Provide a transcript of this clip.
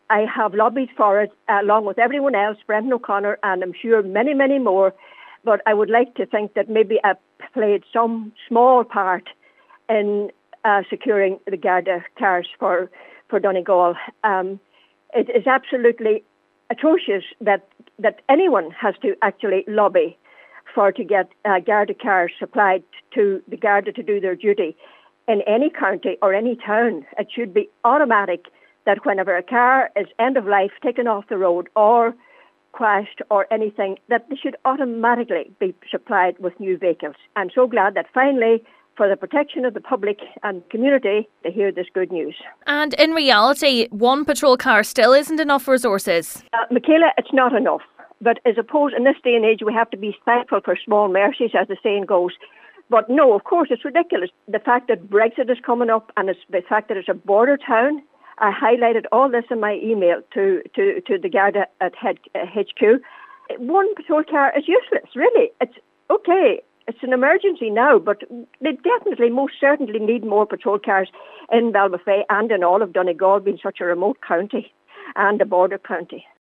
I have lobbied for it along with everyone else, Brendan O'Connor, and I'm sure many, many more. But I would like to think that maybe I played some small part in securing the Garda cars for Donegal. It is absolutely atrocious that anyone has to actually lobby to get Garda cars supplied to the Garda to do their duty in any county or any town. It should be automatic that whenever a car is end of life, taken off the road or crashed or anything, that they should automatically be supplied with new vehicles. I'm so glad that finally, for the protection of the public and community, to hear this good news. And in reality, one patrol car still isn't enough resources. Michaela, it's not enough. But I suppose in this day and age, we have to be thankful for small mercies, as the saying goes. But no, of course, it's ridiculous. The fact that Brexit is coming up and the fact that it's a border town. I highlighted all this in my email to the Garda at HQ. One patrol car is useless, really. It's okay. It's an emergency now, but they definitely, most certainly need more patrol cars in Ballybofey and in all of Donegal, being such a remote county and a border county.